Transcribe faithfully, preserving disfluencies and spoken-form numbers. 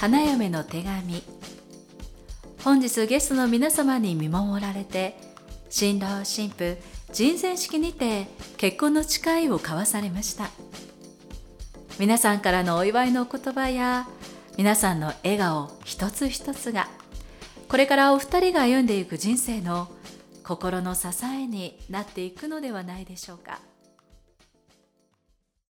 花嫁の手紙。本日ゲストの皆様に見守られて、新郎新婦人前式にて結婚の誓いを交わされました。皆さんからのお祝いの言葉や皆さんの笑顔一つ一つが、これからお二人が歩んでいく人生の心の支えになっていくのではないでしょうか。